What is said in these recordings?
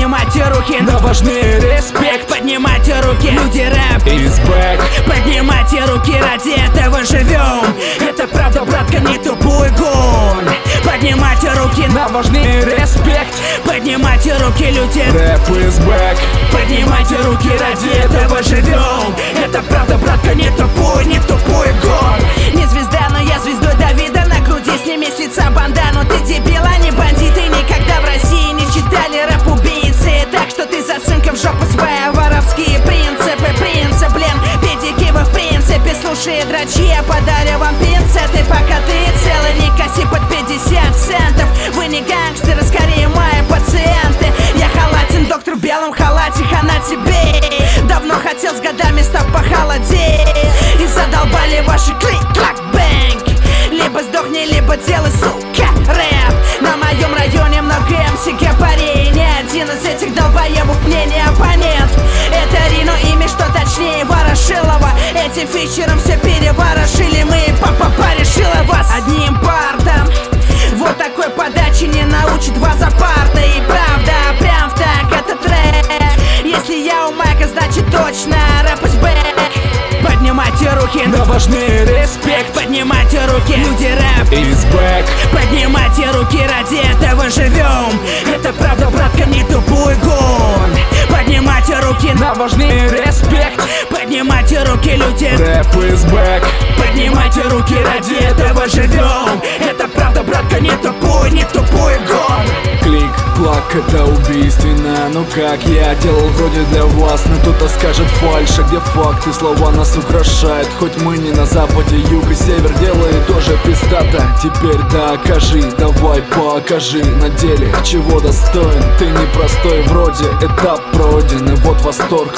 Поднимайте руки, но важны респект. Поднимайте руки, люди, рэп is back. Поднимайте руки, ради этого живем. Это правда, братка, не тупой гон. Поднимайте руки, Нам важны респект. поднимайте руки, люди, Рэп is back. поднимайте руки, ради этого живем. Это правда, братка, не тупой гон. Не звезда, но я звездой Давида. На груди сними с лица бандану. Ты дебил, а не бандиты. Никогда в России не читали рэп-убийцы. Так что ты засунка в жопу своя. Воровские принципы, блин. Педики вы в принципе. Слушай, дрочи, я подарю вам пинцеты. Пока ты целый, не коси под 50 центов. Вы не гангстеры, скорее мои пациенты. Я халатен, доктор в белом халате, хана тебе. Давно хотел с годами, став похолодеть. И задолбали ваши клик-клак-бэнг. Либо сдохни, либо делай, сука, рэп. На моем районе много МС гапарей. Ни один из этих долбоебов мне не оппонент. Это Рино, имя, что точнее Ворошилова. Этим фичером все переворошили. Мы и папа порешила вас одним партом. Вот такой подачи не научит вас за партой. И правда, прям так, это трек. Если я у майка, значит точно рэп is back. Поднимайте руки, Нам важны респект. поднимайте руки, люди, рэп is back. Поднимайте руки, ради этого живем. Это правда, братка, не тупой гон. Поднимайте руки, Нам важны респект. поднимайте руки, люди, Рэп is back. поднимайте руки, ради этого живем. Это правда, братка, не тупой гон. Клик, клак, это убийственно. Ну как я делал вроде для вас, но кто-то скажет фальшь. А где факты, слова нас украшают. Хоть мы не на западе, юг и север делает тоже пиздата. Теперь докажи, давай покажи на деле, чего достоин. Ты непростой вроде, этап пройден. И вот восторг,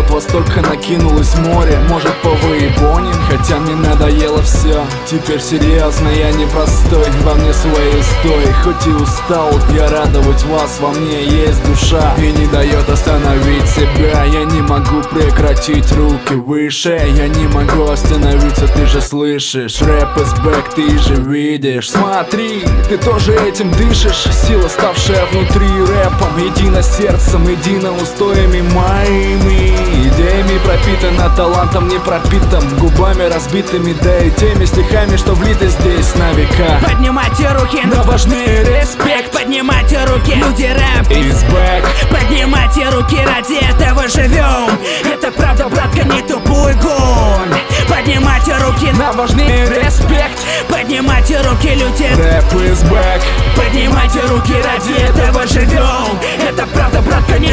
накинулось море. Может по выебоне, хотя мне надоело все. Теперь серьезно, я непростой, во мне свои стой. Хоть и устал, я радовать вас, во мне есть душа. И не дает остановить себя. Я не могу прекратить, руки выше. Я не могу остановиться, ты же слышишь. Рэп is back, ты же видишь. Смотри, ты тоже этим дышишь. Сила, ставшая внутри рэпом. Едино сердцем, едино устоями моими. Идеями пропитана, талантом не пропитым. Губами разбитыми, да и теми стихами, что влиты здесь на века. Поднимайте руки, Нам важны респект. поднимайте руки, люди, рэп is back. Поднимайте руки, ради этого живем. Это правда, братка, не тупой гон. Поднимайте руки, Нам важны респект. поднимайте руки, люди, Рэп is back. поднимайте руки, ради этого живем. Это правда, братка, не